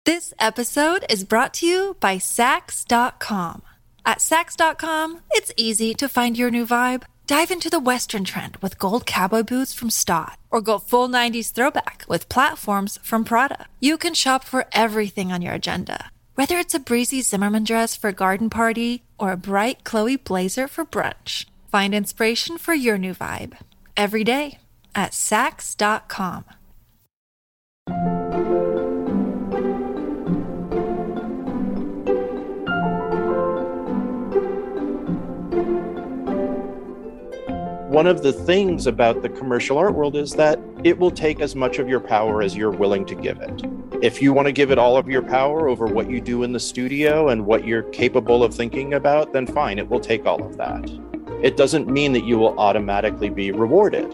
This episode is brought to you by Sax.com. At Sax.com, it's easy to find your new vibe. Dive into the Western trend with gold cowboy boots from Stott, or go full 90s throwback with platforms from Prada. You can shop for everything on your agenda, whether it's a breezy Zimmermann dress for a garden party or a bright Chloe blazer for brunch. Find inspiration for your new vibe every day at Sax.com. One of the things about the commercial art world is that it will take as much of your power as you're willing to give it. If you want to give it all of your power over what you do in the studio and what you're capable of thinking about, then fine, it will take all of that. It doesn't mean that you will automatically be rewarded.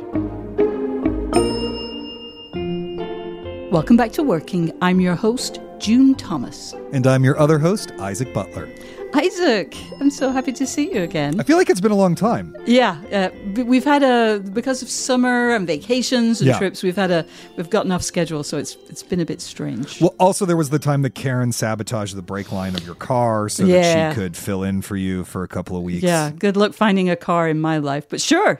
Welcome back to Working. I'm your host, June Thomas. And I'm your other host, Isaac Butler. Isaac, I'm so happy to see you again. I feel like it's been a long time. Yeah, we've had because of summer and vacations and trips, we've gotten off schedule, so it's been a bit strange. Well, also there was the time that Karen sabotaged the brake line of your car so that she could fill in for you for a couple of weeks. Yeah, good luck finding a car in my life, but sure.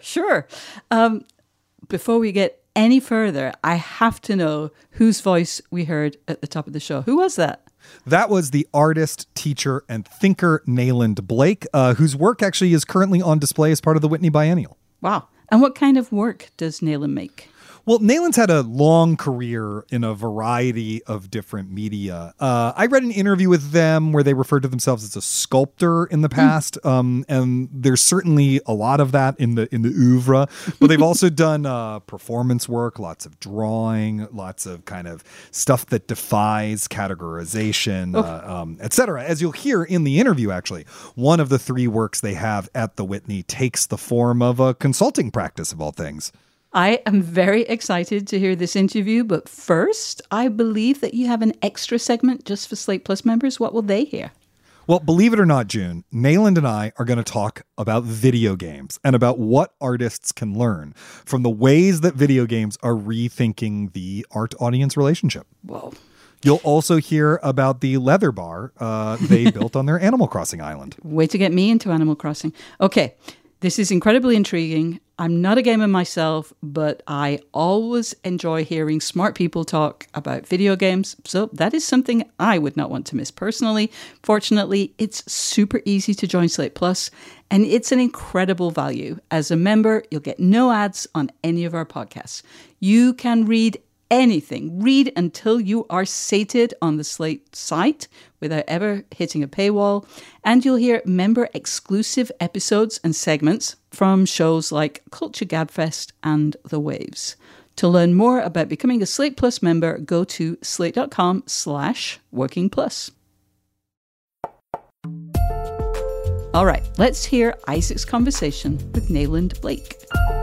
Before we get any further, I have to know whose voice we heard at the top of the show. Who was that? That was the artist, teacher, and thinker Nayland Blake, whose work actually is currently on display as part of the Whitney Biennial. Wow. And what kind of work does Nayland make? Well, Nayland's had a long career in a variety of different media. I read an interview with them where they referred to themselves as a sculptor in the past, and there's certainly a lot of that in the oeuvre. But they've also done performance work, lots of drawing, lots of kind of stuff that defies categorization, etc. As you'll hear in the interview, actually, one of the three works they have at the Whitney takes the form of a consulting practice of all things. I am very excited to hear this interview, but first, I believe that you have an extra segment just for Slate Plus members. What will they hear? Well, believe it or not, June, Nayland and I are going to talk about video games and about what artists can learn from the ways that video games are rethinking the art-audience relationship. Whoa. You'll also hear about the leather bar they built on their Animal Crossing island. Way to get me into Animal Crossing. Okay, this is incredibly intriguing. I'm not a gamer myself, but I always enjoy hearing smart people talk about video games. So that is something I would not want to miss personally. Fortunately, it's super easy to join Slate Plus, and it's an incredible value. As a member, you'll get no ads on any of our podcasts. You can read anything. Read until you are sated on the Slate site without ever hitting a paywall. And you'll hear member-exclusive episodes and segments from shows like Culture Gabfest and The Waves. To learn more about becoming a Slate Plus member, go to slate.com/workingplus. All right, let's hear Isaac's conversation with Nayland Blake.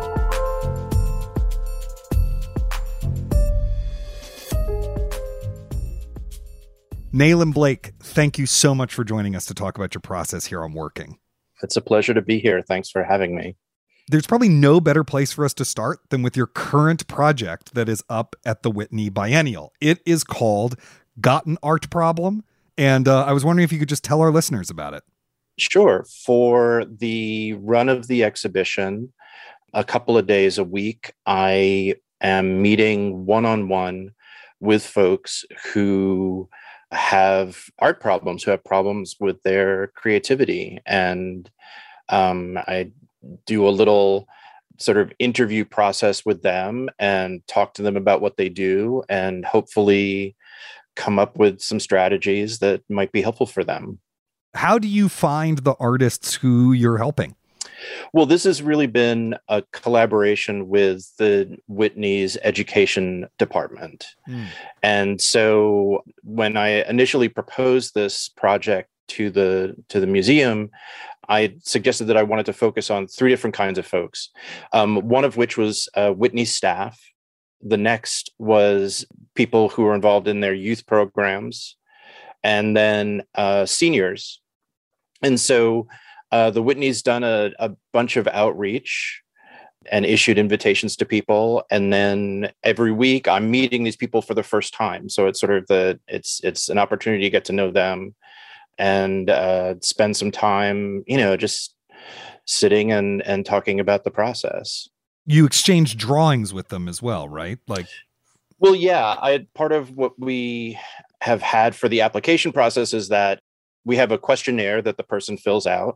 Nayland Blake, thank you so much for joining us to talk about your process here on Working. It's a pleasure to be here. Thanks for having me. There's probably no better place for us to start than with your current project that is up at the Whitney Biennial. It is called Got an Art Problem, and I was wondering if you could just tell our listeners about it. Sure. For the run of the exhibition, a couple of days a week, I am meeting one-on-one with folks who have art problems, who have problems with their creativity. And I do a little sort of interview process with them and talk to them about what they do and hopefully come up with some strategies that might be helpful for them. How do you find the artists who you're helping? Well, this has really been a collaboration with the Whitney's education department. And so when I initially proposed this project to the museum, I suggested that I wanted to focus on three different kinds of folks, one of which was Whitney's staff. The next was people who were involved in their youth programs, and then seniors. And so the Whitney's done a bunch of outreach and issued invitations to people. And then every week I'm meeting these people for the first time. So it's sort of it's an opportunity to get to know them and spend some time, just sitting and talking about the process. You exchange drawings with them as well, right? Well, yeah, part of what we have had for the application process is that we have a questionnaire that the person fills out,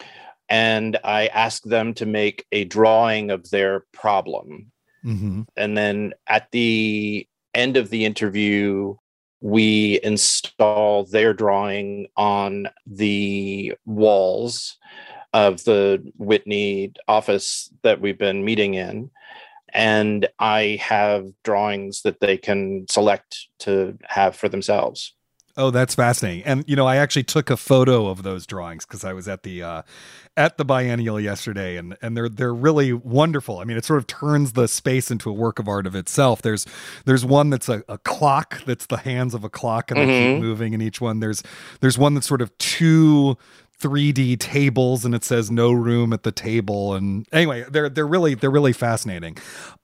and I ask them to make a drawing of their problem. Mm-hmm. And then at the end of the interview, we install their drawing on the walls of the Whitney office that we've been meeting in. And I have drawings that they can select to have for themselves. Oh, that's fascinating. And, I actually took a photo of those drawings because I was at the biennial yesterday, and they're really wonderful. I mean, it sort of turns the space into a work of art of itself. There's one that's a clock, that's the hands of a clock, and they keep moving in each one. There's one that's sort of two 3D tables, and it says no room at the table. And anyway, they're really fascinating.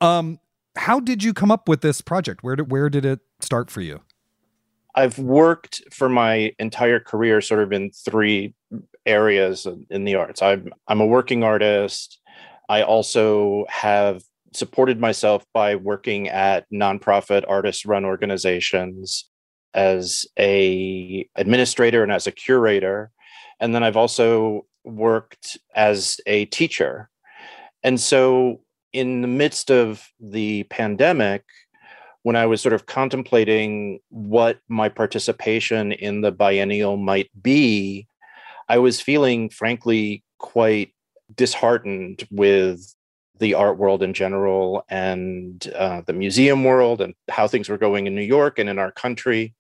How did you come up with this project? Where did it start for you? I've worked for my entire career sort of in three areas in the arts. I'm a working artist. I also have supported myself by working at nonprofit artist-run organizations as a administrator and as a curator. And then I've also worked as a teacher. And so in the midst of the pandemic, when I was sort of contemplating what my participation in the biennial might be, I was feeling, frankly, quite disheartened with the art world in general and the museum world and how things were going in New York and in our country.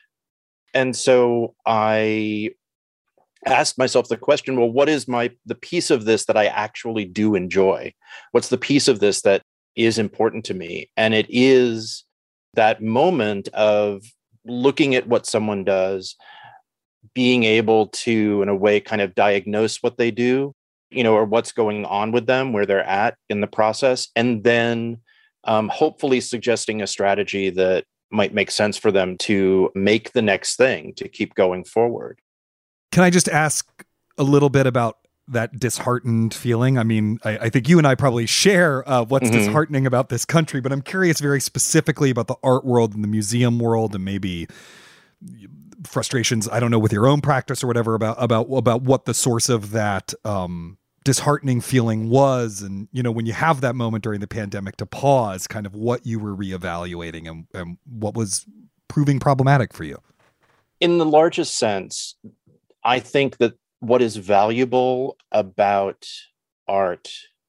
And so I asked myself the question, well, what is the piece of this that I actually do enjoy? What's the piece of this that is important to me? And it is that moment of looking at what someone does, being able to, in a way, kind of diagnose what they do, or what's going on with them, where they're at in the process, and then hopefully suggesting a strategy that might make sense for them to make the next thing, to keep going forward. Can I just ask a little bit about that disheartened feeling? I mean, I think you and I probably share what's disheartening about this country, but I'm curious very specifically about the art world and the museum world, and maybe frustrations, I don't know, with your own practice or whatever, about what the source of that disheartening feeling was. And, when you have that moment during the pandemic to pause, kind of what you were reevaluating and what was proving problematic for you. In the largest sense, I think that what is valuable about art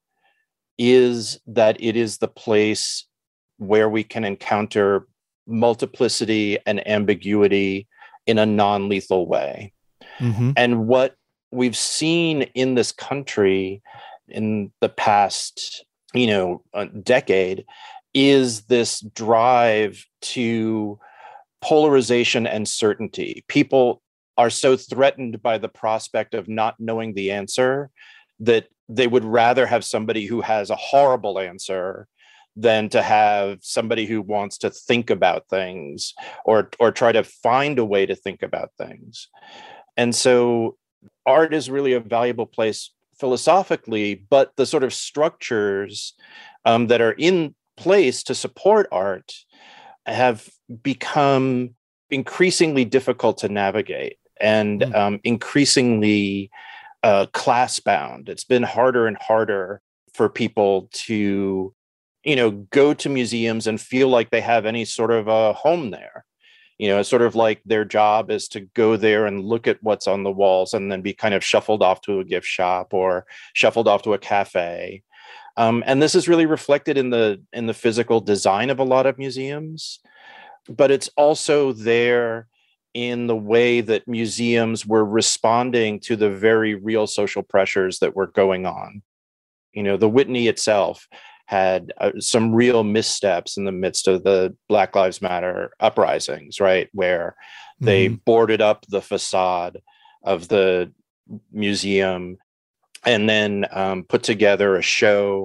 is that it is the place where we can encounter multiplicity and ambiguity in a non-lethal way. Mm-hmm. And what we've seen in this country in the past, decade is this drive to polarization and certainty. People are so threatened by the prospect of not knowing the answer that they would rather have somebody who has a horrible answer than to have somebody who wants to think about things or try to find a way to think about things. And so art is really a valuable place philosophically, but the sort of structures that are in place to support art have become increasingly difficult to navigate and increasingly class-bound. It's been harder and harder for people to, go to museums and feel like they have any sort of a home there. It's sort of like their job is to go there and look at what's on the walls and then be kind of shuffled off to a gift shop or shuffled off to a cafe. And this is really reflected in the physical design of a lot of museums, but it's also there in the way that museums were responding to the very real social pressures that were going on. The Whitney itself had some real missteps in the midst of the Black Lives Matter uprisings, right? Where they boarded up the facade of the museum and then put together a show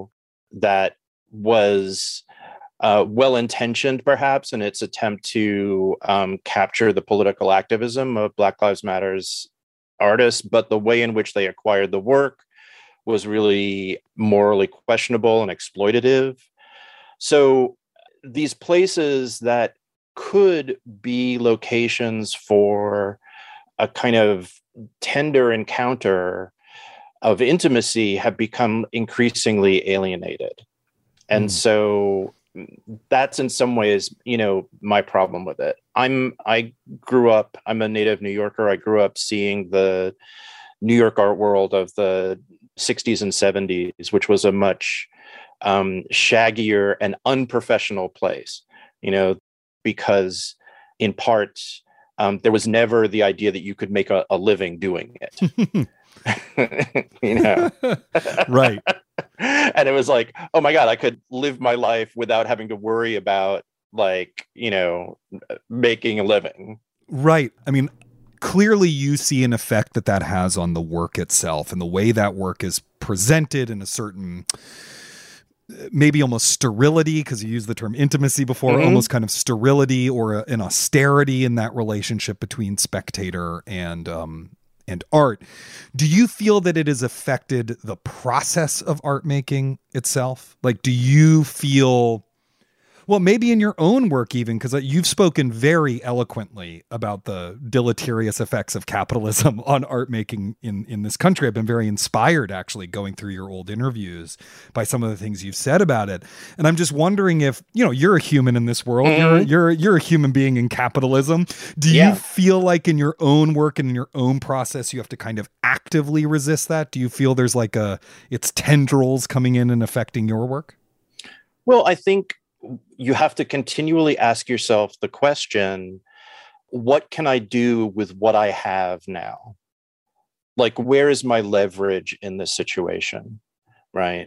that was well-intentioned, perhaps, in its attempt to capture the political activism of Black Lives Matter's artists, but the way in which they acquired the work was really morally questionable and exploitative. So these places that could be locations for a kind of tender encounter of intimacy have become increasingly alienated. And so that's in some ways, my problem with it. I'm a native New Yorker. I grew up seeing the New York art world of the 60s and 70s, which was a much shaggier and unprofessional place, because in part, there was never the idea that you could make a living doing it. Right. And it was like, oh my God, I could live my life without having to worry about making a living. Right. I mean, clearly you see an effect that has on the work itself and the way that work is presented in a certain, maybe almost sterility, because you used the term intimacy before, almost kind of sterility or an austerity in that relationship between spectator and art. Do you feel that it has affected the process of art making itself? Like, do you feel, well, maybe in your own work even, because you've spoken very eloquently about the deleterious effects of capitalism on art making in this country. I've been very inspired, actually, going through your old interviews by some of the things you've said about it. And I'm just wondering if, you're a human in this world, you're a human being in capitalism. Do you feel like in your own work and in your own process, you have to kind of actively resist that? Do you feel there's like it's tendrils coming in and affecting your work? Well, I think you have to continually ask yourself the question, what can I do with what I have now? Like, where is my leverage in this situation? Right.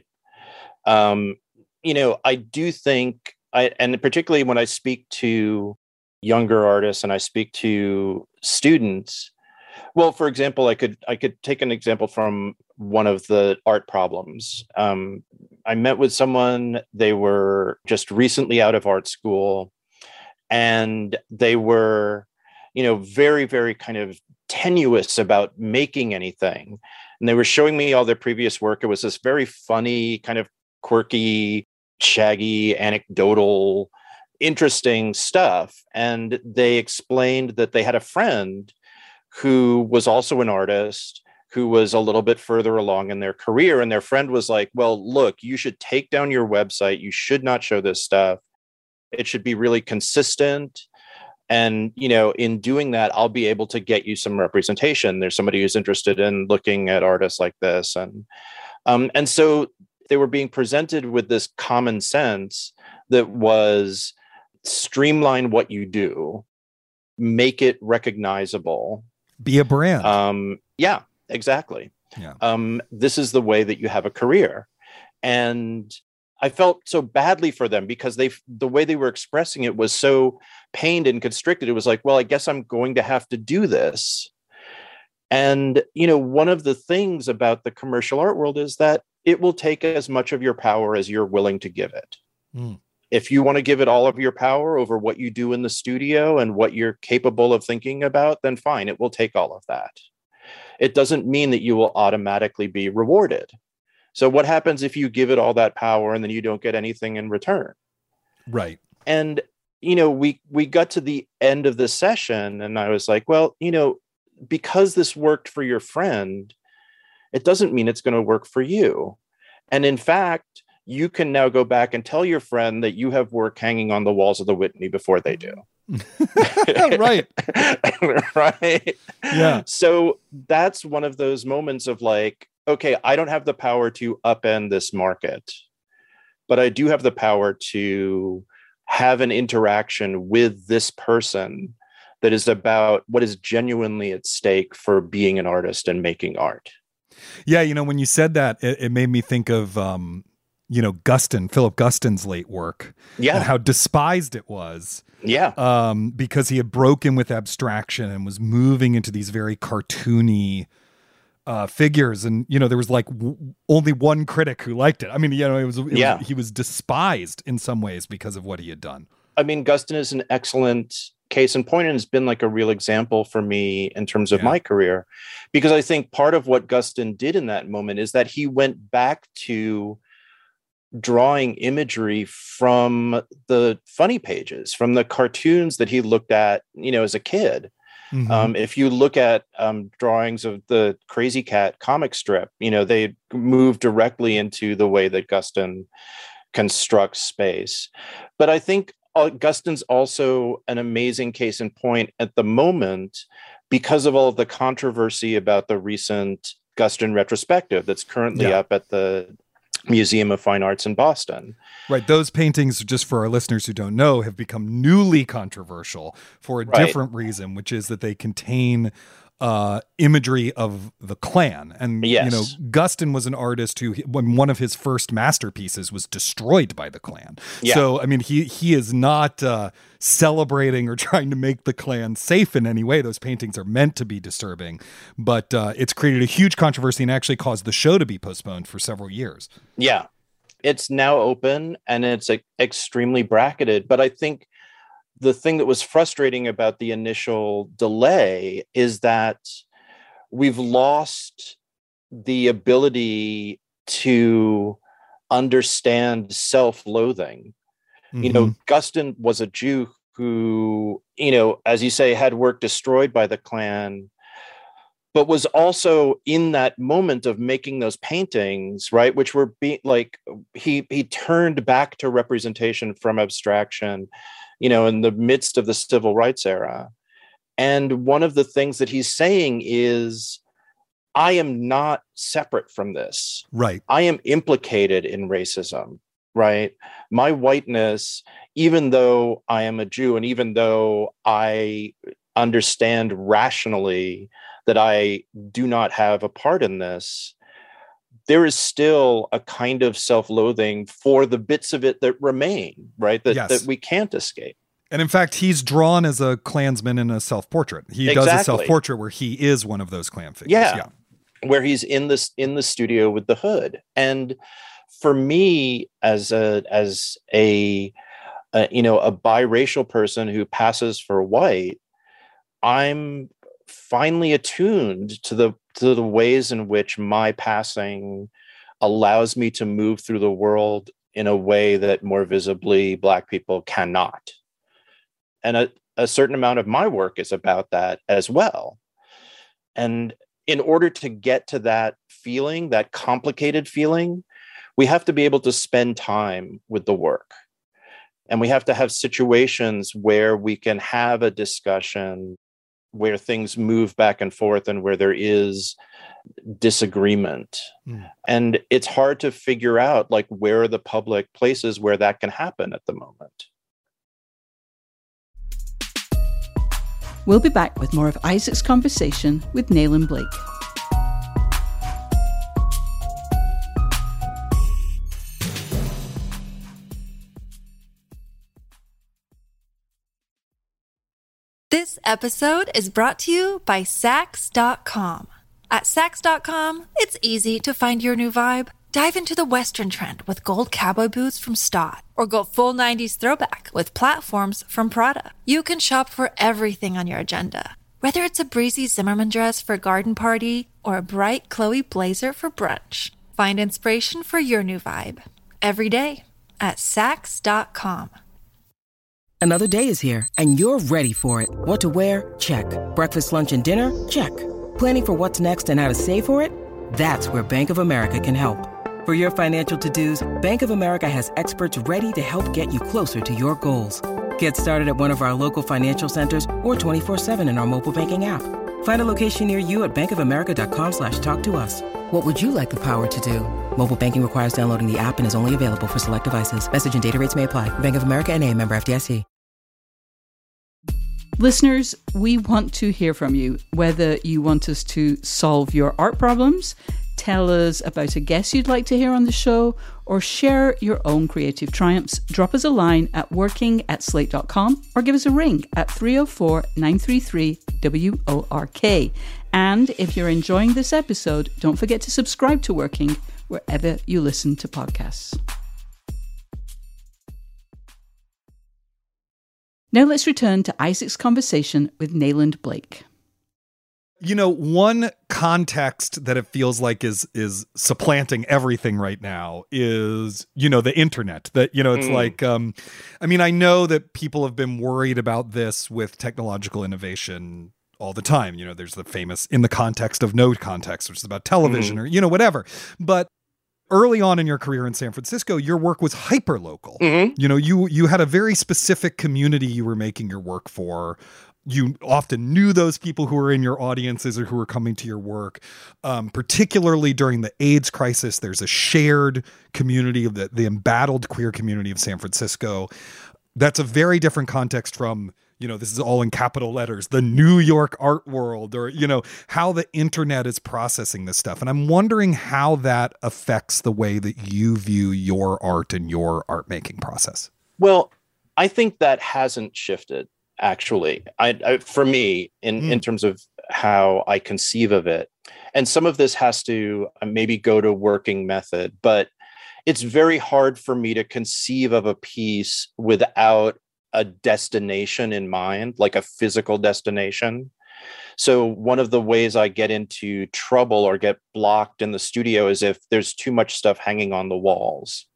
I do think and particularly when I speak to younger artists and I speak to students, well, for example, I could take an example from one of the art problems. I met with someone, they were just recently out of art school, and they were, very, very kind of tenuous about making anything. And they were showing me all their previous work. It was this very funny, kind of quirky, shaggy, anecdotal, interesting stuff. And they explained that they had a friend who was also an artist, who was a little bit further along in their career. And their friend was like, well, look, you should take down your website. You should not show this stuff. It should be really consistent. And, in doing that, I'll be able to get you some representation. There's somebody who's interested in looking at artists like this. And so they were being presented with this common sense that was streamline what you do, make it recognizable. Be a brand. Yeah. Exactly. Yeah. This is the way that you have a career. And I felt so badly for them because the way they were expressing it was so pained and constricted. It was like, well, I guess I'm going to have to do this. And, one of the things about the commercial art world is that it will take as much of your power as you're willing to give it. If you want to give it all of your power over what you do in the studio and what you're capable of thinking about, then fine, it will take all of that. It doesn't mean that you will automatically be rewarded. So what happens if you give it all that power and then you don't get anything in return? Right. And, we got to the end of the session and I was like, well, because this worked for your friend, it doesn't mean it's going to work for you. And in fact, you can now go back and tell your friend that you have work hanging on the walls of the Whitney before they do. Right. Right. Yeah. So that's one of those moments of like, okay, I don't have the power to upend this market, but I do have the power to have an interaction with this person that is about what is genuinely at stake for being an artist and making art. Yeah. When you said that, it made me think of, Philip Guston's late work. Yeah. And how despised it was. Yeah. Because he had broken with abstraction and was moving into these very cartoony figures, and there was like only one critic who liked it. I mean, he was despised in some ways because of what he had done. I mean, Gustin is an excellent case in point, and has been like a real example for me in terms of my career, because I think part of what Gustin did in that moment is that he went back to drawing imagery from the funny pages, from the cartoons that he looked at, as a kid. Mm-hmm. If you look at drawings of the Crazy Cat comic strip, they move directly into the way that Gustin constructs space. But I think Gustin's also an amazing case in point at the moment because of all of the controversy about the recent Gustin retrospective that's currently up at the Museum of Fine Arts in Boston. Right. Those paintings, just for our listeners who don't know, have become newly controversial for a different reason, which is that they contain imagery of the Klan. And, Gustin was an artist who, when one of his first masterpieces was destroyed by the Klan. Yeah. So, I mean, he is not celebrating or trying to make the Klan safe in any way. Those paintings are meant to be disturbing, but it's created a huge controversy and actually caused the show to be postponed for several years. Yeah. It's now open and it's extremely bracketed, but I think the thing that was frustrating about the initial delay is that we've lost the ability to understand self-loathing. Mm-hmm. Gustin was a Jew who, as you say, had work destroyed by the Klan, but was also in that moment of making those paintings, right, which were being like, he turned back to representation from abstraction, in the midst of the civil rights era. And one of the things that he's saying is, I am not separate from this. Right. I am implicated in racism, right? My whiteness, even though I am a Jew, and even though I understand rationally that I do not have a part in this, there is still a kind of self-loathing for the bits of it that remain, right? That we can't escape. And in fact, he's drawn as a Klansman in a self-portrait. He does a self-portrait where he is one of those Klan figures. Yeah. Where he's in the studio with the hood. And for me, as a biracial person who passes for white, I'm finally attuned to the ways in which my passing allows me to move through the world in a way that more visibly Black people cannot. And a certain amount of my work is about that as well. And in order to get to that feeling, that complicated feeling, we have to be able to spend time with the work. And we have to have situations where we can have a discussion, where things move back and forth and where there is disagreement. And it's hard to figure out, like, where are the public places where that can happen at the moment. We'll be back with more of Isaac's conversation with Nayland Blake. This episode is brought to you by Saks.com. At Saks.com, it's easy to find your new vibe. Dive into the Western trend with gold cowboy boots from Stott, or go full 90s throwback with platforms from Prada. You can shop for everything on your agenda, whether it's a breezy Zimmermann dress for a garden party or a bright Chloe blazer for brunch. Find inspiration for your new vibe every day at Saks.com. Another day is here, and you're ready for it. What to wear? Check. Breakfast, lunch, and dinner? Check. Planning for what's next and how to save for it? That's where Bank of America can help. For your financial to-dos, Bank of America has experts ready to help get you closer to your goals. Get started at one of our local financial centers or 24/7 in our mobile banking app. Find a location near you at bankofamerica.com/talktous. What would you like the power to do? Mobile banking requires downloading the app and is only available for select devices. Message and data rates may apply. Bank of America NA, member FDIC. Listeners, we want to hear from you, whether you want us to solve your art problems, tell us about a guest you'd like to hear on the show, or share your own creative triumphs. Drop us a line at working@slate.com or give us a ring at 304-933-WORK. And if you're enjoying this episode, don't forget to subscribe to Working wherever you listen to podcasts. Now let's return to Isaac's conversation with Nayland Blake. You know, one context that it feels like is supplanting everything right now is, you know, the internet. That, you know, it's like, I mean, I know that people have been worried about this with technological innovation all the time. You know, there's the famous in the context of no context, which is about television or, you know, whatever. But early on in your career in San Francisco, your work was hyper local. You know, you had a very specific community you were making your work for. You often knew those people who were in your audiences or who were coming to your work. Particularly during the AIDS crisis, there's a shared community of the embattled queer community of San Francisco. That's a very different context from, you know, this is all in capital letters, the New York art world, or, you know, how the internet is processing this stuff. And I'm wondering how that affects the way that you view your art and your art making process. Well, I think that hasn't shifted. Actually, I for me, in terms of how I conceive of it, and some of this has to maybe go to working method, but it's very hard for me to conceive of a piece without a destination in mind, like a physical destination. So one of the ways I get into trouble or get blocked in the studio is if there's too much stuff hanging on the walls.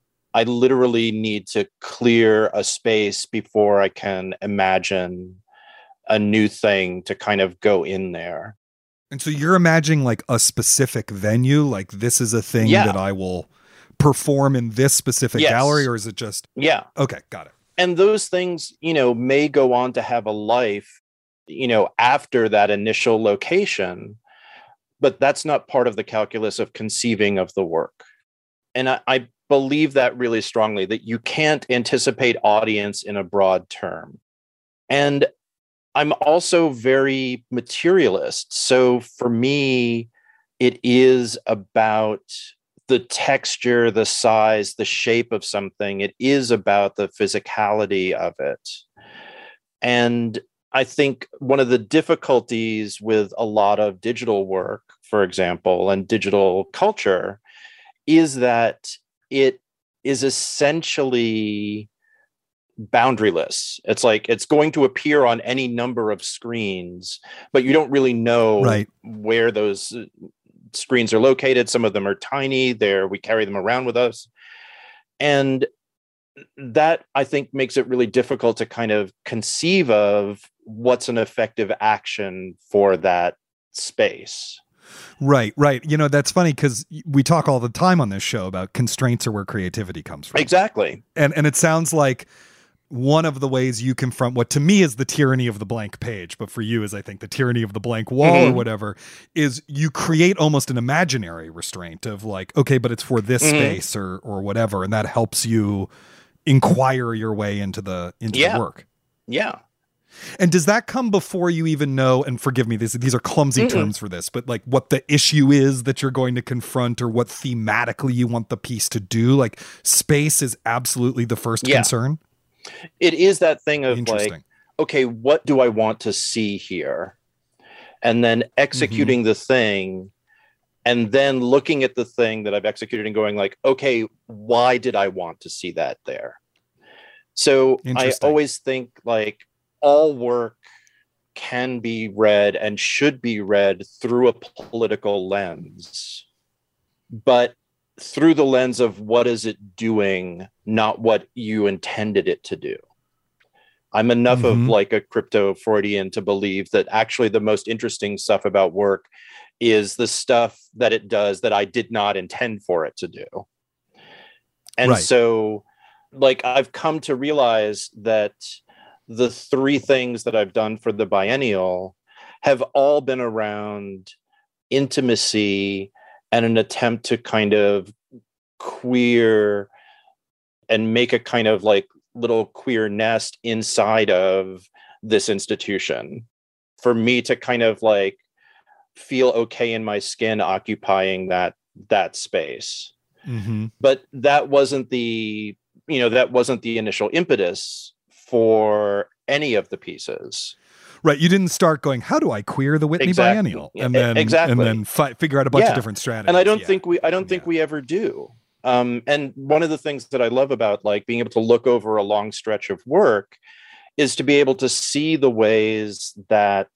I literally need to clear a space before I can imagine a new thing to kind of go in there. And so you're imagining like a specific venue, like this is a thing that I will perform in this specific gallery, or is it just? Yeah. Okay, got it. And those things, you know, may go on to have a life, you know, after that initial location, but that's not part of the calculus of conceiving of the work. And I believe that really strongly, that you can't anticipate audience in a broad term. And I'm also very materialist. So for me, it is about the texture, the size, the shape of something. It is about the physicality of it. And I think one of the difficulties with a lot of digital work, for example, and digital culture is that it is essentially boundaryless. It's like it's going to appear on any number of screens, but you don't really know where those screens are located. Some of them are tiny. We carry them around with us. And that, I think, makes it really difficult to kind of conceive of what's an effective action for that space. Right. You know, that's funny because we talk all the time on this show about constraints are where creativity comes from. Exactly. And it sounds like one of the ways you confront what to me is the tyranny of the blank page, but for you is, I think, the tyranny of the blank wall or whatever, is you create almost an imaginary restraint of like, okay, but it's for this space or whatever. And that helps you inquire your way into the work. Yeah. And does that come before you even know, and forgive me, these are clumsy terms for this, but like what the issue is that you're going to confront or what thematically you want the piece to do? Like space is absolutely the first concern? It is that thing of like, okay, what do I want to see here? And then executing the thing, and then looking at the thing that I've executed and going like, okay, why did I want to see that there? So I always think like, all work can be read and should be read through a political lens, but through the lens of what is it doing, not what you intended it to do. I'm enough of like a crypto Freudian to believe that actually the most interesting stuff about work is the stuff that it does that I did not intend for it to do. And so like I've come to realize that the three things that I've done for the biennial have all been around intimacy and an attempt to kind of queer and make a kind of like little queer nest inside of this institution for me to kind of like feel okay in my skin occupying that space. But that wasn't the initial impetus for any of the pieces. Right. You didn't start going, how do I queer the Whitney Exactly. Biennial? And then, figure out a bunch of different strategies. And I don't think we ever do. And one of the things that I love about like being able to look over a long stretch of work is to be able to see the ways that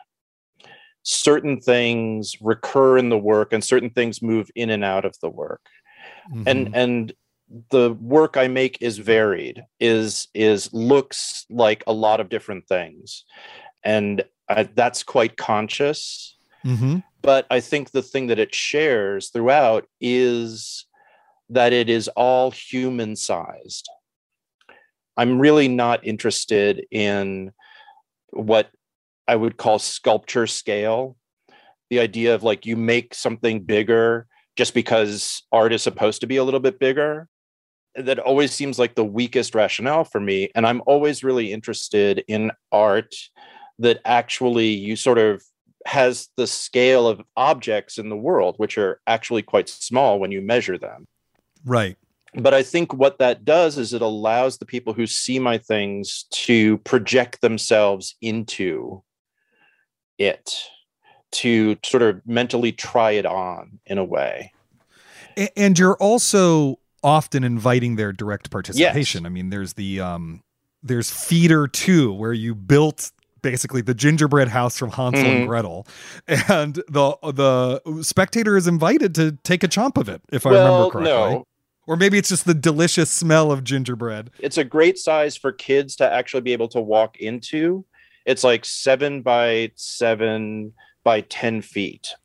certain things recur in the work and certain things move in and out of the work. And the work I make is varied, is looks like a lot of different things. And that's quite conscious. But I think the thing that it shares throughout is that it is all human sized. I'm really not interested in what I would call sculpture scale. The idea of like you make something bigger just because art is supposed to be a little bit bigger. That always seems like the weakest rationale for me. And I'm always really interested in art that actually you sort of has the scale of objects in the world, which are actually quite small when you measure them. Right. But I think what that does is it allows the people who see my things to project themselves into it, to sort of mentally try it on in a way. And you're also often inviting their direct participation. Yes. I mean, there's Feeder 2, where you built basically the gingerbread house from Hansel and Gretel, and the spectator is invited to take a chomp of it, if I remember correctly. No. Or maybe it's just the delicious smell of gingerbread. It's a great size for kids to actually be able to walk into. It's like 7 by 7 by 10 feet.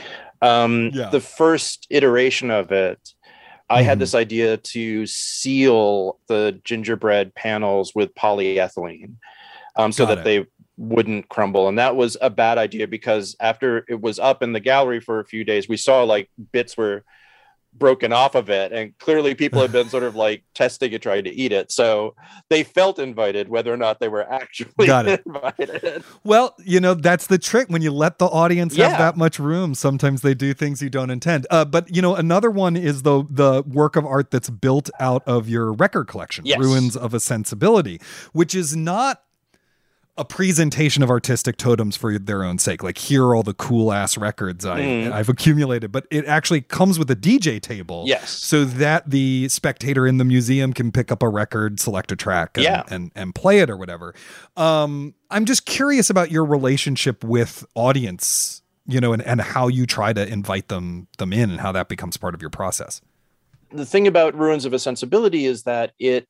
The first iteration of it, I had this idea to seal the gingerbread panels with polyethylene so that they wouldn't crumble. And that was a bad idea because after it was up in the gallery for a few days, we saw like bits were broken off of it. And clearly people had been sort of like testing it, trying to eat it. So they felt invited, whether or not they were actually invited. Well, that's the trick. When you let the audience have that much room, sometimes they do things you don't intend. But, another one is the work of art that's built out of your record collection, Ruins of a Sensibility, which is not a presentation of artistic totems for their own sake. Like, here are all the cool ass records I've accumulated, but it actually comes with a DJ table. Yes. So that the spectator in the museum can pick up a record, select a track and play it or whatever. I'm just curious about your relationship with audience, and how you try to invite them in and how that becomes part of your process. The thing about Ruins of a Sensibility is that it,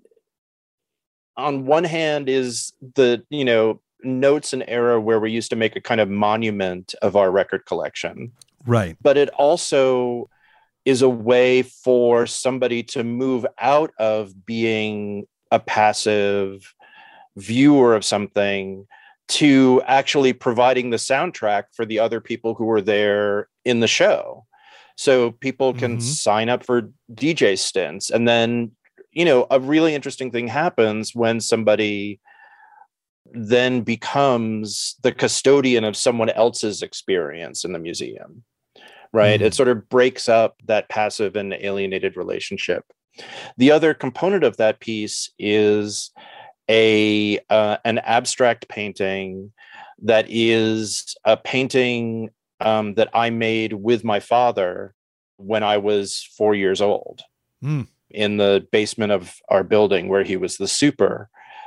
on one hand, is the, notes an era where we used to make a kind of monument of our record collection. Right. But it also is a way for somebody to move out of being a passive viewer of something to actually providing the soundtrack for the other people who were there in the show. So people can sign up for DJ stints, and then a really interesting thing happens when somebody then becomes the custodian of someone else's experience in the museum, right? It sort of breaks up that passive and alienated relationship. The other component of that piece is an abstract painting that is a painting that I made with my father when I was 4 years old. In the basement of our building where he was the super.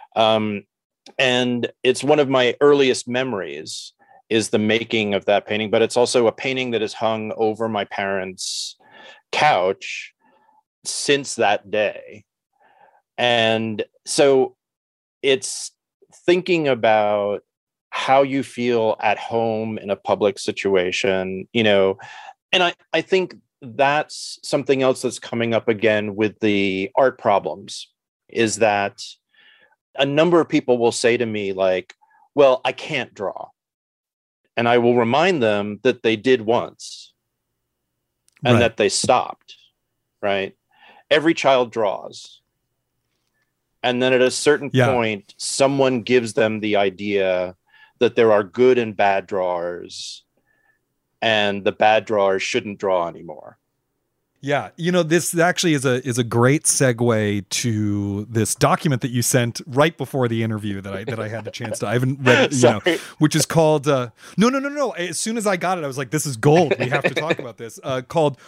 And it's one of my earliest memories is the making of that painting, but it's also a painting that is hung over my parents' couch since that day. And so it's thinking about how you feel at home in a public situation, and I think that's something else that's coming up again with the art problems, is that a number of people will say to me like, well, I can't draw. And I will remind them that they did once and that they stopped, right? Every child draws. And then at a certain point, someone gives them the idea that there are good and bad drawers, and the bad drawers shouldn't draw anymore. Yeah, this actually is a great segue to this document that you sent right before the interview that I had the chance to. I haven't read it, which is called no. As soon as I got it, I was like, this is gold. We have to talk about this. Called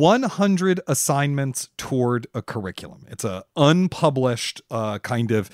100 Assignments Toward a Curriculum. It's a unpublished kind of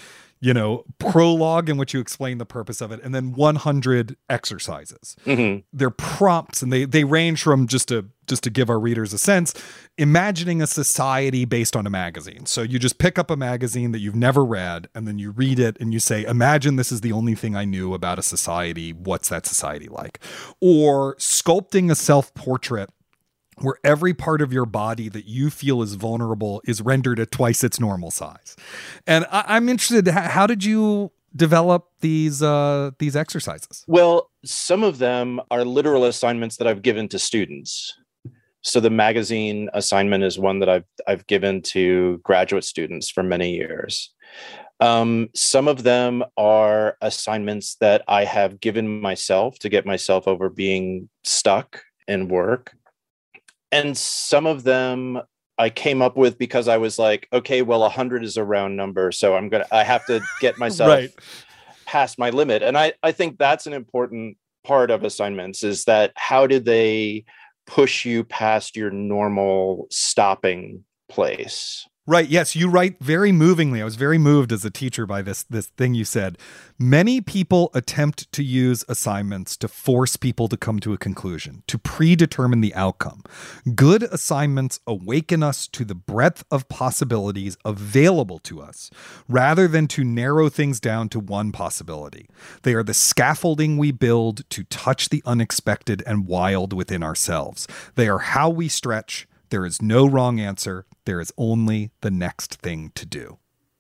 prologue in which you explain the purpose of it, and then 100 exercises. Mm-hmm. They're prompts, and they range from just to give our readers a sense, imagining a society based on a magazine. So you just pick up a magazine that you've never read, and then you read it, and you say, imagine this is the only thing I knew about a society. What's that society like? Or sculpting a self-portrait where every part of your body that you feel is vulnerable is rendered at twice its normal size. And I'm interested, how did you develop these exercises? Well, some of them are literal assignments that I've given to students. So the magazine assignment is one that I've given to graduate students for many years. Some of them are assignments that I have given myself to get myself over being stuck in work. And some of them I came up with because I was like, okay, well, 100 is a round number, so I have to get myself right. past my limit. And I think that's an important part of assignments, is that how do they push you past your normal stopping place? Right. Yes, you write very movingly. I was very moved as a teacher by this thing you said. Many people attempt to use assignments to force people to come to a conclusion, to predetermine the outcome. Good assignments awaken us to the breadth of possibilities available to us, rather than to narrow things down to one possibility. They are the scaffolding we build to touch the unexpected and wild within ourselves. They are how we stretch. There is no wrong answer. There is only the next thing to do.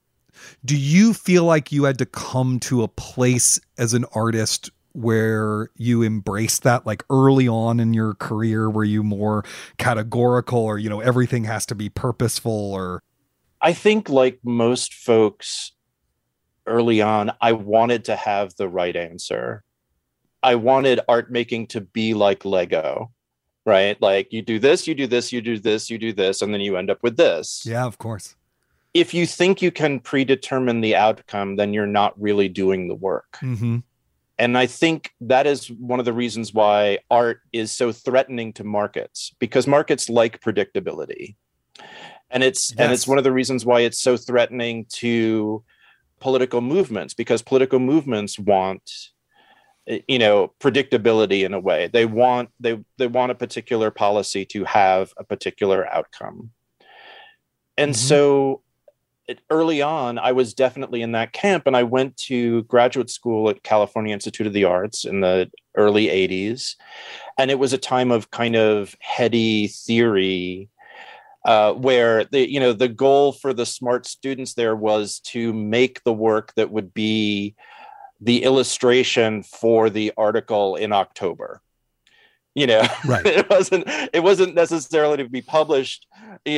Do you feel like you had to come to a place as an artist where you embraced that, like early on in your career? Were you more categorical, or, everything has to be purposeful? Or I think, like most folks early on, I wanted to have the right answer. I wanted art making to be like Lego. Right? Like, you do this, you do this, you do this, you do this, and then you end up with this. Yeah, of course. If you think you can predetermine the outcome, then you're not really doing the work. Mm-hmm. And I think that is one of the reasons why art is so threatening to markets, because markets like predictability. And it's one of the reasons why it's so threatening to political movements, because political movements want predictability in a way. They want a particular policy to have a particular outcome. And so early on, I was definitely in that camp, and I went to graduate school at California Institute of the Arts in the early 80s. And it was a time of kind of heady theory, where the goal for the smart students there was to make the work that would be the illustration for the article in October. Right. It wasn't necessarily to be published,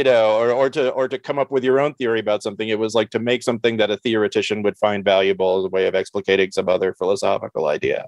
or to come up with your own theory about something. It was like to make something that a theoretician would find valuable as a way of explicating some other philosophical idea.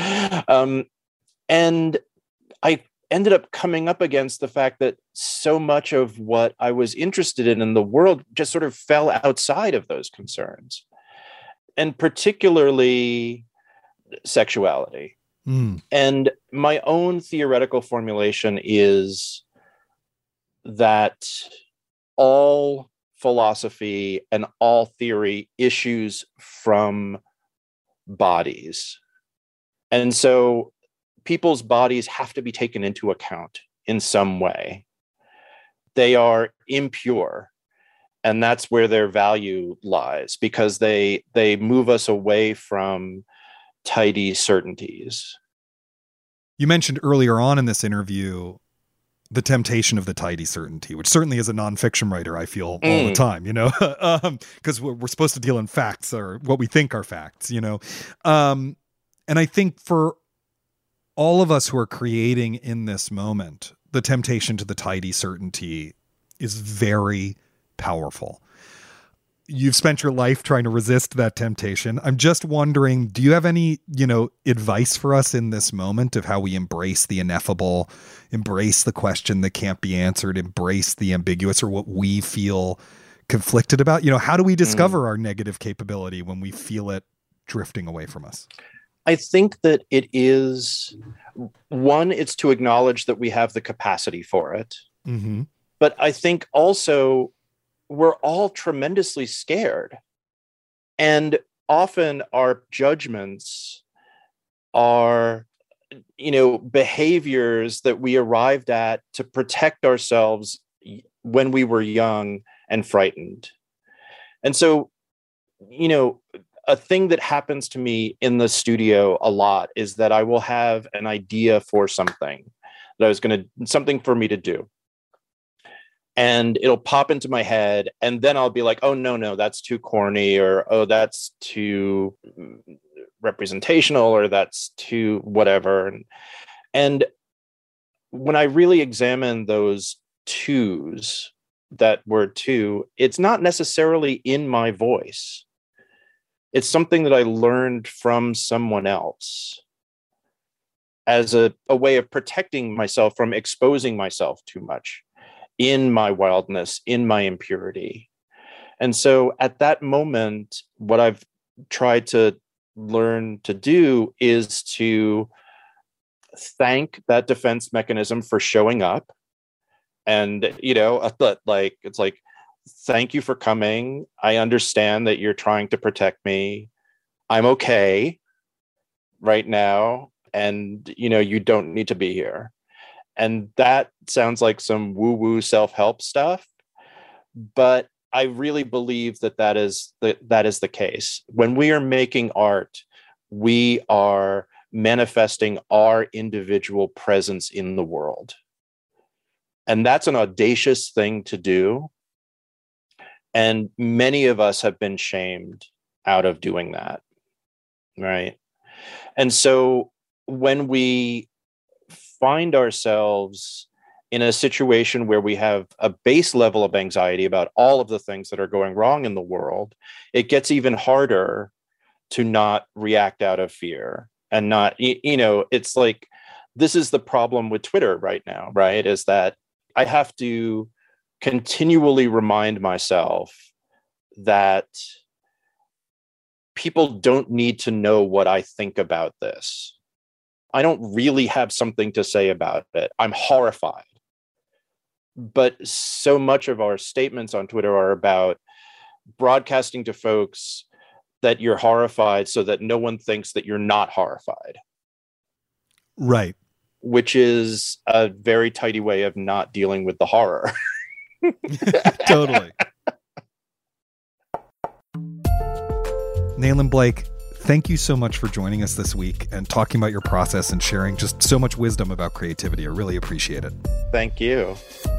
And I ended up coming up against the fact that so much of what I was interested in the world just sort of fell outside of those concerns. And particularly sexuality. And my own theoretical formulation is that all philosophy and all theory issues from bodies. And so people's bodies have to be taken into account in some way. They are impure. And that's where their value lies, because they move us away from tidy certainties. You mentioned earlier on in this interview the temptation of the tidy certainty, which certainly as a nonfiction writer, I feel all the time, because we're supposed to deal in facts, or what we think are facts, And I think for all of us who are creating in this moment, the temptation to the tidy certainty is very powerful. you've spent your life trying to resist that temptation. I'm just wondering, do you have any, advice for us in this moment of how we embrace the ineffable, embrace the question that can't be answered, embrace the ambiguous or what we feel conflicted about? How do we discover our negative capability when we feel it drifting away from us? I think that it is, one, it's to acknowledge that we have the capacity for it. Mm-hmm. But I think also we're all tremendously scared. And often our judgments are, behaviors that we arrived at to protect ourselves when we were young and frightened. And so, a thing that happens to me in the studio a lot is that I will have an idea for something that something for me to do. And it'll pop into my head. And then I'll be like, oh, no, that's too corny, or, oh, that's too representational, or that's too whatever. And when I really examine those twos, that word two, it's not necessarily in my voice. It's something that I learned from someone else as a way of protecting myself from exposing myself too much in my wildness, in my impurity. And so at that moment, what I've tried to learn to do is to thank that defense mechanism for showing up. And, it's like, thank you for coming. I understand that you're trying to protect me. I'm okay right now. And, you don't need to be here. And that sounds like some woo-woo self-help stuff. But I really believe that is the case. When we are making art, we are manifesting our individual presence in the world. And that's an audacious thing to do. And many of us have been shamed out of doing that, right? And so when we find ourselves in a situation where we have a base level of anxiety about all of the things that are going wrong in the world, it gets even harder to not react out of fear and not, it's like, this is the problem with Twitter right now, right? Is that I have to continually remind myself that people don't need to know what I think about this. I don't really have something to say about it. I'm horrified. But so much of our statements on Twitter are about broadcasting to folks that you're horrified so that no one thinks that you're not horrified. Right. Which is a very tidy way of not dealing with the horror. Totally. Nayland Blake, thank you so much for joining us this week and talking about your process and sharing just so much wisdom about creativity. I really appreciate it. Thank you.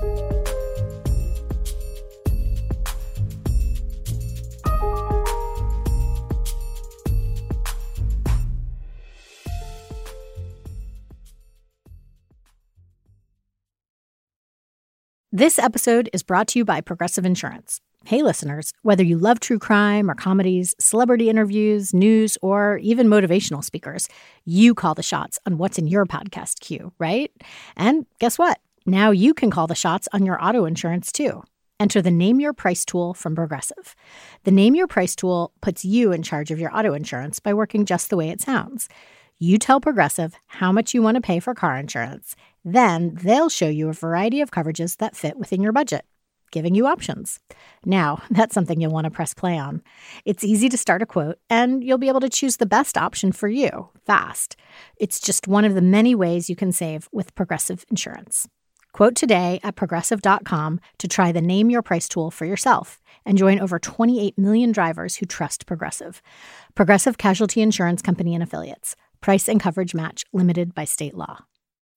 This episode is brought to you by Progressive Insurance. Hey, listeners, whether you love true crime or comedies, celebrity interviews, news, or even motivational speakers, you call the shots on what's in your podcast queue, right? And guess what? Now you can call the shots on your auto insurance, too. Enter the Name Your Price tool from Progressive. The Name Your Price tool puts you in charge of your auto insurance by working just the way it sounds. You tell Progressive how much you want to pay for car insurance. Then they'll show you a variety of coverages that fit within your budget, giving you options. Now, that's something you'll want to press play on. It's easy to start a quote, and you'll be able to choose the best option for you fast. It's just one of the many ways you can save with Progressive Insurance. Quote today at Progressive.com to try the Name Your Price tool for yourself and join over 28 million drivers who trust Progressive. Progressive Casualty Insurance Company and Affiliates. Price and coverage match limited by state law.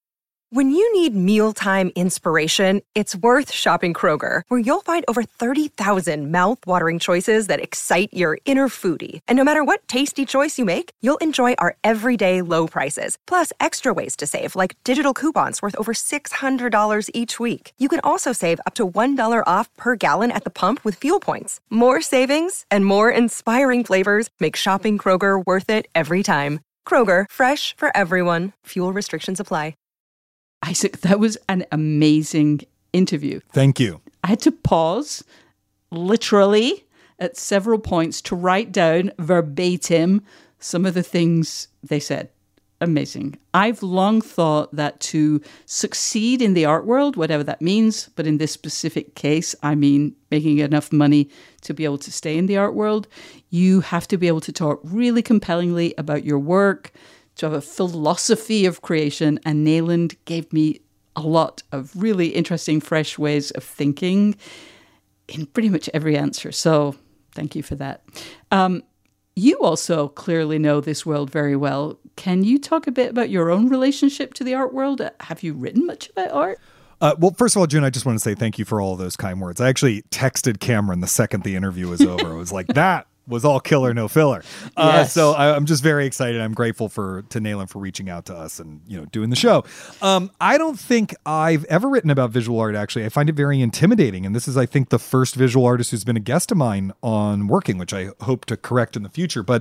When you need mealtime inspiration, it's worth shopping Kroger, where you'll find over 30,000 mouth-watering choices that excite your inner foodie. And no matter what tasty choice you make, you'll enjoy our everyday low prices, plus extra ways to save, like digital coupons worth over $600 each week. You can also save up to $1 off per gallon at the pump with fuel points. More savings and more inspiring flavors make shopping Kroger worth it every time. Kroger, fresh for everyone. Fuel restrictions apply. Isaac, that was an amazing interview. Thank you. I had to pause, literally, at several points to write down verbatim some of the things they said. Amazing. I've long thought that to succeed in the art world, whatever that means, but in this specific case, I mean making enough money to be able to stay in the art world, you have to be able to talk really compellingly about your work, to have a philosophy of creation, and Nayland gave me a lot of really interesting, fresh ways of thinking in pretty much every answer. So thank you for that. You also clearly know this world very well. Can you talk a bit about your own relationship to the art world? Have you written much about art? Well, first of all, June, I just want to say thank you for all of those kind words. I actually texted Cameron the second the interview was over. I was like, that was all killer, no filler. Yes. So I'm just very excited. I'm grateful to Nayland for reaching out to us and, doing the show. I don't think I've ever written about visual art, actually. I find it very intimidating. And this is, I think, the first visual artist who's been a guest of mine on Working, which I hope to correct in the future. But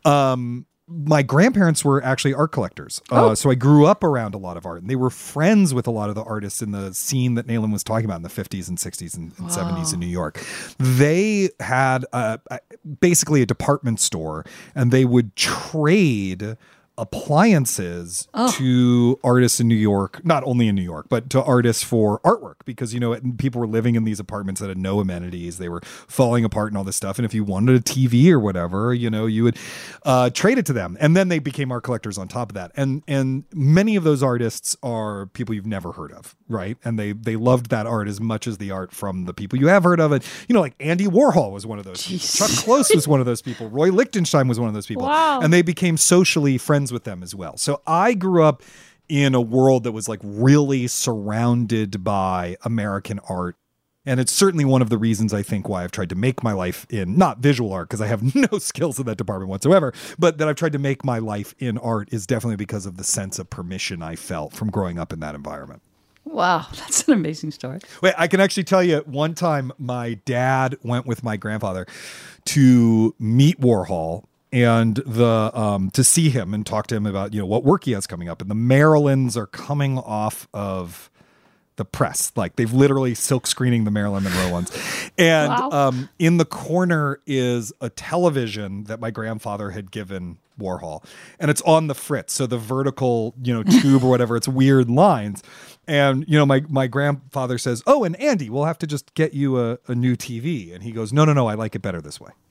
my grandparents were actually art collectors. So I grew up around a lot of art, and they were friends with a lot of the artists in the scene that Nayland was talking about in the 50s and 60s and 70s in New York. They had basically a department store, and they would trade appliances to artists in New York, not only in New York, but to artists for artwork, because, people were living in these apartments that had no amenities. They were falling apart and all this stuff. And if you wanted a TV or whatever, you would trade it to them. And then they became art collectors on top of that. And many of those artists are people you've never heard of, right? And they loved that art as much as the art from the people you have heard of. And, like Andy Warhol was one of those people. Chuck Close was one of those people. Roy Lichtenstein was one of those people. Wow. And they became socially friends with them as well. So I grew up in a world that was like really surrounded by American art. And it's certainly one of the reasons I think why I've tried to make my life in, not visual art, because I have no skills in that department whatsoever, but that I've tried to make my life in art is definitely because of the sense of permission I felt from growing up in that environment. Wow, that's an amazing story. Wait, I can actually tell you, one time my dad went with my grandfather to meet Warhol and to see him and talk to him about, what work he has coming up. And the Marilyns are coming off of the press. Like, they've literally silk screening the Marilyn Monroe ones. And Wow. In the corner is a television that my grandfather had given Warhol. And it's on the fritz. So the vertical, tube or whatever, it's weird lines. And, my grandfather says, "Oh, and Andy, we'll have to just get you a new TV." And he goes, No, I like it better this way.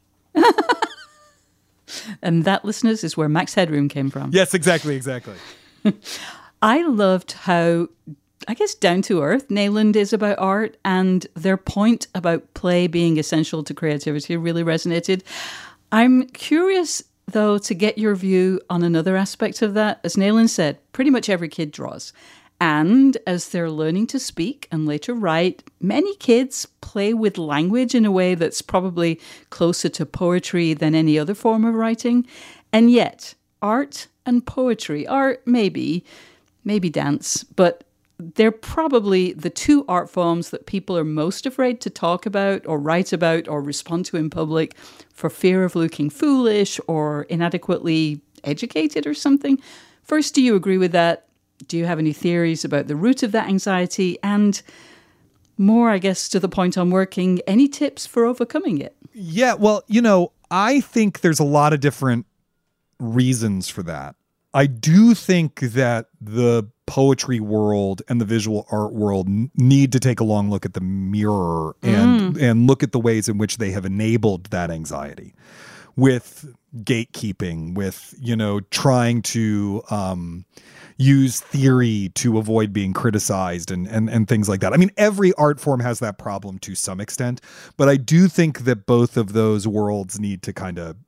And that, listeners, is where Max Headroom came from. Yes, exactly. I loved how, I guess, down to earth Nayland is about art, and their point about play being essential to creativity really resonated. I'm curious, though, to get your view on another aspect of that. As Nayland said, pretty much every kid draws. And as they're learning to speak and later write, many kids play with language in a way that's probably closer to poetry than any other form of writing. And yet, art and poetry are maybe dance, but they're probably the two art forms that people are most afraid to talk about or write about or respond to in public for fear of looking foolish or inadequately educated or something. First, do you agree with that? Do you have any theories about the root of that anxiety? And more, I guess, to the point on Working, any tips for overcoming it? Yeah, well, I think there's a lot of different reasons for that. I do think that the poetry world and the visual art world need to take a long look at the mirror and look at the ways in which they have enabled that anxiety with gatekeeping, with, trying to use theory to avoid being criticized and things like that. I mean, every art form has that problem to some extent, but I do think that both of those worlds need to kind of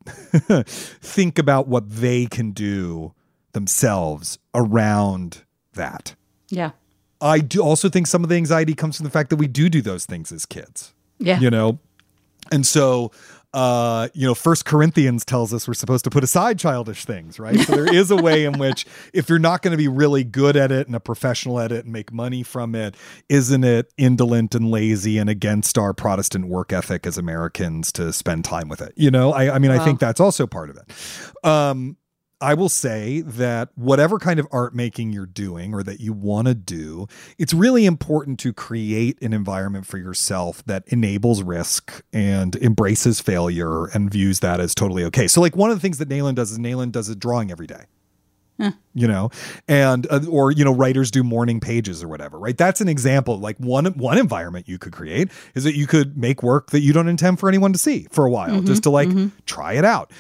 think about what they can do themselves around that. Yeah. I do also think some of the anxiety comes from the fact that we do those things as kids. Yeah. You know? And so, 1 Corinthians tells us we're supposed to put aside childish things, right? So there is a way in which if you're not going to be really good at it and a professional at it and make money from it, isn't it indolent and lazy and against our Protestant work ethic as Americans to spend time with it? You know, I mean, I think that's also part of it. I will say that whatever kind of art making you're doing or that you want to do, it's really important to create an environment for yourself that enables risk and embraces failure and views that as totally okay. So like one of the things that Nayland does is Nayland does a drawing every day. You know, and or writers do morning pages or whatever, right? That's an example. Like one environment you could create is that you could make work that you don't intend for anyone to see for a while, just to try it out,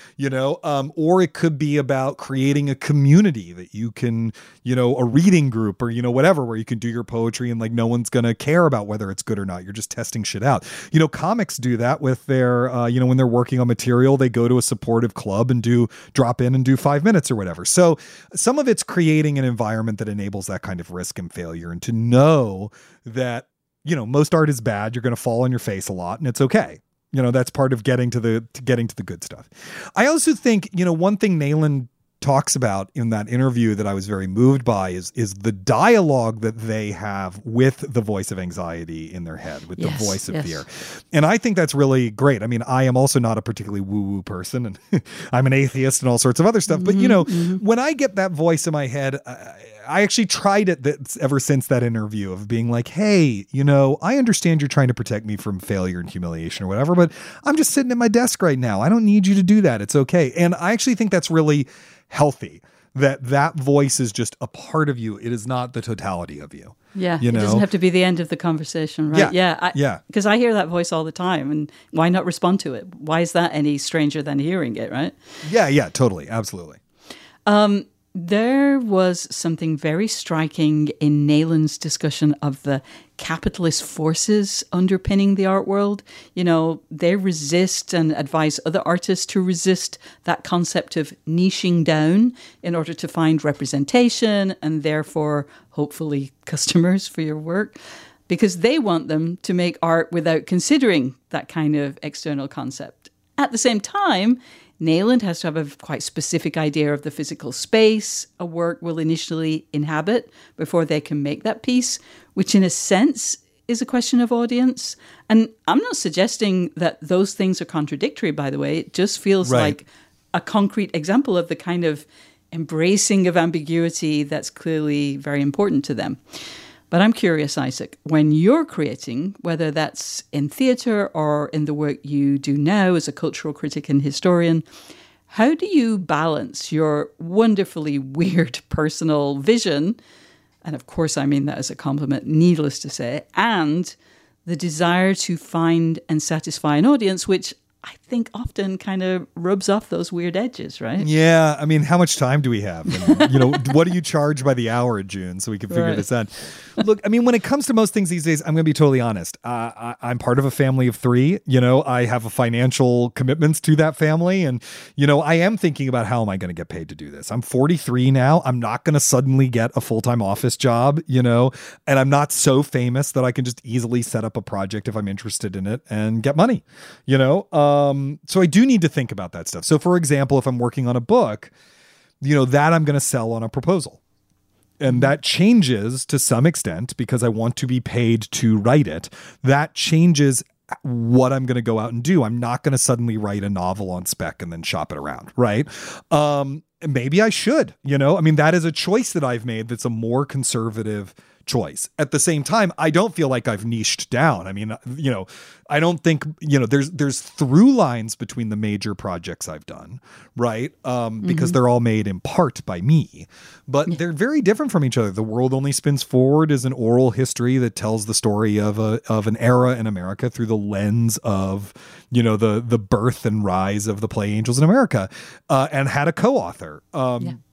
or it could be about creating a community that you can, a reading group or whatever, where you can do your poetry and like no one's gonna care about whether it's good or not. You're just testing shit out. Comics do that with their when they're working on material, they go to a supportive club and drop in and do 5 minutes or whatever. So some of it's creating an environment that enables that kind of risk and failure, and to know that, most art is bad. You're going to fall on your face a lot and it's okay. That's part of getting to the good stuff. I also think, one thing Nayland talks about in that interview that I was very moved by is the dialogue that they have with the voice of anxiety in their head, with the voice of fear. And I think that's really great. I mean, I am also not a particularly woo-woo person, and I'm an atheist and all sorts of other stuff. But, when I get that voice in my head, I actually tried it ever since that interview of being like, hey, I understand you're trying to protect me from failure and humiliation or whatever, but I'm just sitting at my desk right now. I don't need you to do that. It's okay. And I actually think that's really healthy, that voice is just a part of you. It is not the totality of you. Yeah. It doesn't have to be the end of the conversation, right? Yeah. Because I hear that voice all the time, and why not respond to it? Why is that any stranger than hearing it, right? Yeah, totally. Absolutely. There was something very striking in Nayland's discussion of the capitalist forces underpinning the art world. They resist and advise other artists to resist that concept of niching down in order to find representation and therefore, hopefully, customers for your work, because they want them to make art without considering that kind of external concept. At the same time, Nayland has to have a quite specific idea of the physical space a work will initially inhabit before they can make that piece, which in a sense is a question of audience. And I'm not suggesting that those things are contradictory, by the way. It just feels like a concrete example of the kind of embracing of ambiguity that's clearly very important to them. But I'm curious, Isaac, when you're creating, whether that's in theatre or in the work you do now as a cultural critic and historian, how do you balance your wonderfully weird personal vision, and of course I mean that as a compliment, needless to say, and the desire to find and satisfy an audience, which I think often kind of rubs off those weird edges, right? Yeah. I mean, how much time do we have? And, what do you charge by the hour, June, so we can figure this out? Look, I mean, when it comes to most things these days, I'm going to be totally honest. I'm part of a family of 3. I have a financial commitments to that family. And, I am thinking about how am I going to get paid to do this? I'm 43 now. I'm not going to suddenly get a full-time office job, and I'm not so famous that I can just easily set up a project if I'm interested in it and get money, So I do need to think about that stuff. So for example, if I'm working on a book, that I'm going to sell on a proposal. And that changes to some extent because I want to be paid to write it. That changes what I'm going to go out and do. I'm not going to suddenly write a novel on spec and then shop it around, right? Maybe I should, I mean, that is a choice that I've made that's a more conservative choice. At the same time, I don't feel like I've niched down. I mean, I don't think, there's through lines between the major projects I've done, right? Because they're all made in part by me, but they're very different from each other. The World Only Spins Forward is an oral history that tells the story of an era in America through the lens of, the birth and rise of the play Angels in America, and had a co-author.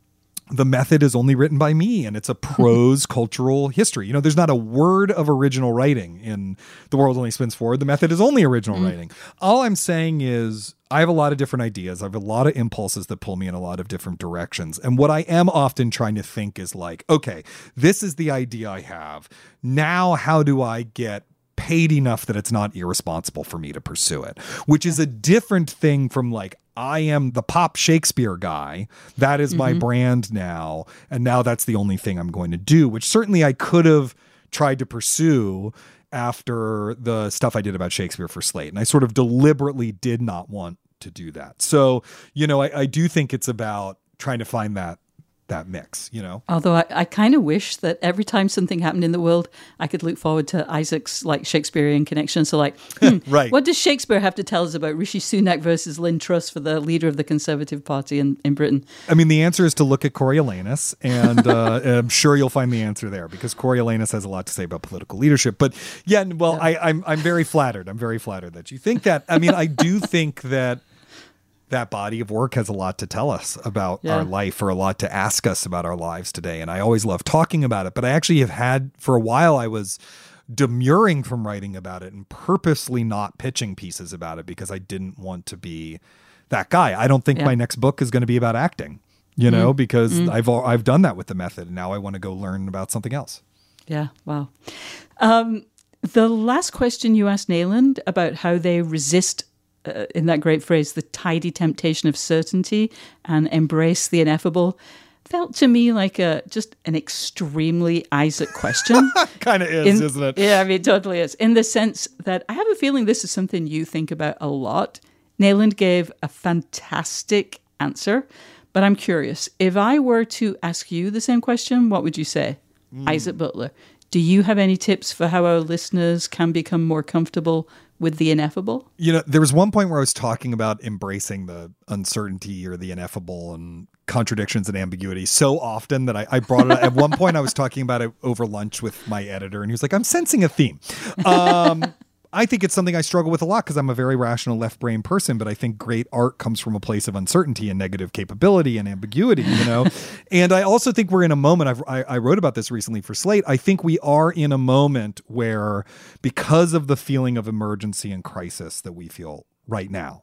the method is only written by me, and it's a prose cultural history. There's not a word of original writing in The World Only Spins Forward. The method is only original writing. All I'm saying is I have a lot of different ideas. I have a lot of impulses that pull me in a lot of different directions. And what I am often trying to think is like, okay, this is the idea I have. Now, how do I get paid enough that it's not irresponsible for me to pursue it? Which is a different thing from like, I am the pop Shakespeare guy. That is my brand now. And now that's the only thing I'm going to do, which certainly I could have tried to pursue after the stuff I did about Shakespeare for Slate. And I sort of deliberately did not want to do that. So, I do think it's about trying to find that mix, Although I kind of wish that every time something happened in the world, I could look forward to Isaac's like Shakespearean connection. So like, right. What does Shakespeare have to tell us about Rishi Sunak versus Lynn Truss for the leader of the Conservative Party in Britain? I mean, the answer is to look at Coriolanus, and I'm sure you'll find the answer there because Coriolanus has a lot to say about political leadership. But yeah, well, yeah. I'm very flattered. I'm very flattered that you think that. I mean, I do think that body of work has a lot to tell us about our life, or a lot to ask us about our lives today. And I always love talking about it, but I actually have had, for a while, I was demurring from writing about it and purposely not pitching pieces about it because I didn't want to be that guy. I don't think my next book is going to be about acting, because I've done that with the method, and now I want to go learn about something else. Yeah. Wow. The last question you asked Nayland about how they resist in that great phrase, the tidy temptation of certainty and embrace the ineffable, felt to me like just an extremely Isaac question. Kind of is, isn't it? Yeah, I mean, it totally is. In the sense that I have a feeling this is something you think about a lot. Nayland gave a fantastic answer, but I'm curious. If I were to ask you the same question, what would you say? Isaac Butler, do you have any tips for how our listeners can become more comfortable with the ineffable? There was one point where I was talking about embracing the uncertainty or the ineffable and contradictions and ambiguity so often that I brought it up. At one point I was talking about it over lunch with my editor, and he was like, I'm sensing a theme. I think it's something I struggle with a lot because I'm a very rational left brain person, but I think great art comes from a place of uncertainty and negative capability and ambiguity, And I also think we're in a moment, I wrote about this recently for Slate. I think we are in a moment where, because of the feeling of emergency and crisis that we feel right now,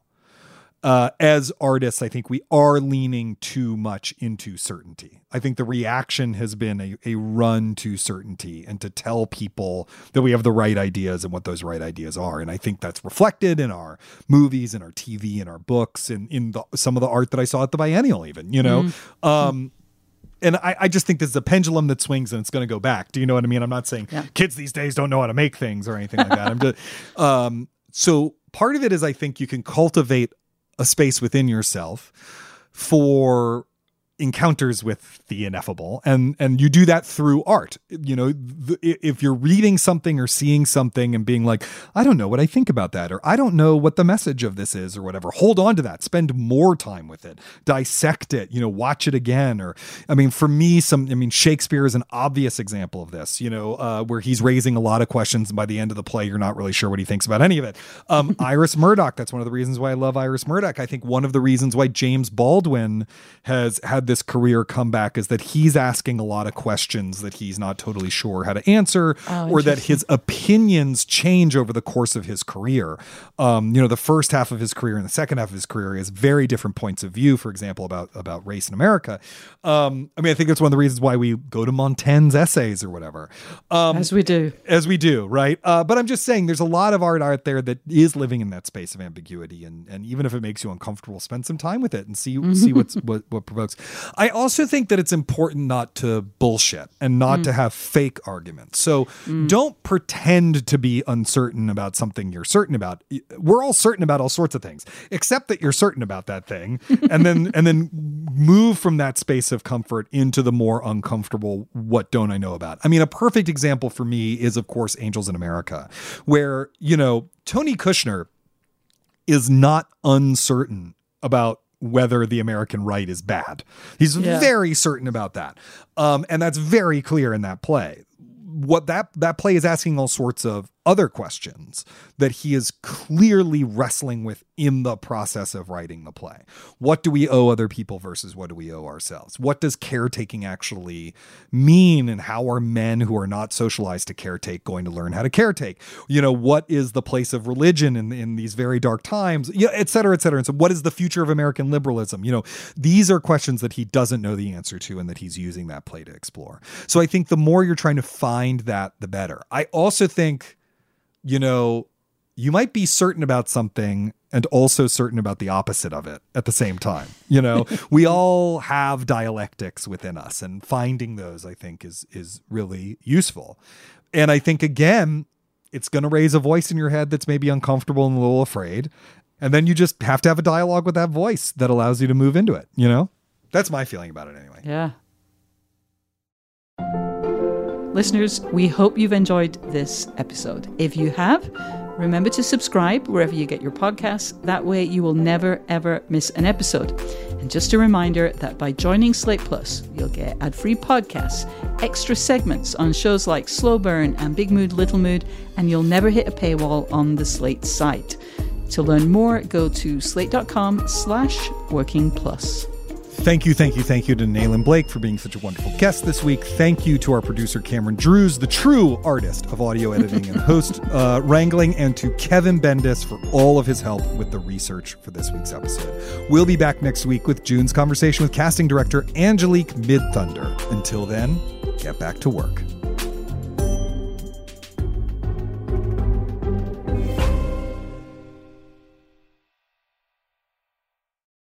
as artists, I think we are leaning too much into certainty. I think the reaction has been a run to certainty and to tell people that we have the right ideas and what those right ideas are. And I think that's reflected in our movies and our TV and our books and in some of the art that I saw at the Biennial even, And I just think this is a pendulum that swings and it's going to go back. Do you know what I mean? I'm not saying kids these days don't know how to make things or anything like that. I'm just, so part of it is I think you can cultivate a space within yourself for encounters with the ineffable, and you do that through art. If you're reading something or seeing something and being like, I don't know what I think about that, or I don't know what the message of this is, or whatever, hold on to that, spend more time with it, dissect it, watch it again. Or for me, Shakespeare is an obvious example of this, where he's raising a lot of questions, and by the end of the play you're not really sure what he thinks about any of it. Iris Murdoch, that's one of the reasons why I love Iris Murdoch. I think one of the reasons why James Baldwin has had this career comeback is that he's asking a lot of questions that he's not totally sure how to answer, or that his opinions change over the course of his career. The first half of his career and the second half of his career has very different points of view, for example, about race in America. I think that's one of the reasons why we go to Montaigne's essays or whatever. As we do, right? But I'm just saying there's a lot of art out there that is living in that space of ambiguity, and even if it makes you uncomfortable, spend some time with it and see what provokes. I also think that it's important not to bullshit and not to have fake arguments. So don't pretend to be uncertain about something you're certain about. We're all certain about all sorts of things, except that you're certain about that thing, and then move from that space of comfort into the more uncomfortable, what don't I know about? A perfect example for me is, of course, Angels in America, where, Tony Kushner is not uncertain about whether the American right is bad. He's very certain about that. And that's very clear in that play. What that play is asking all sorts of other questions that he is clearly wrestling with in the process of writing the play. What do we owe other people versus what do we owe ourselves? What does caretaking actually mean, and how are men who are not socialized to caretake going to learn how to caretake? You know, what is the place of religion in these very dark times? Yeah, et cetera, et cetera. And so what is the future of American liberalism? You know, these are questions that he doesn't know the answer to and that he's using that play to explore. So I think the more you're trying to find that, the better. I also think, you know, you might be certain about something and also certain about the opposite of it at the same time. You know, we all have dialectics within us, and finding those, I think, is really useful. And I think, again, it's going to raise a voice in your head that's maybe uncomfortable and a little afraid. And then you just have to have a dialogue with that voice that allows you to move into it. You know, that's my feeling about it anyway. Yeah. Listeners, we hope you've enjoyed this episode. If you have, remember to subscribe wherever you get your podcasts. That way you will never, ever miss an episode. And just a reminder that by joining Slate Plus, you'll get ad-free podcasts, extra segments on shows like Slow Burn and Big Mood, Little Mood, and you'll never hit a paywall on the Slate site. To learn more, go to slate.com/workingplus. Thank you to Nayland Blake for being such a wonderful guest this week. Thank you to our producer, Cameron Drews, the true artist of audio editing and host wrangling, and to Kevin Bendis for all of his help with the research for this week's episode. We'll be back next week with June's conversation with casting director Angelique Midthunder. Until then, get back to work.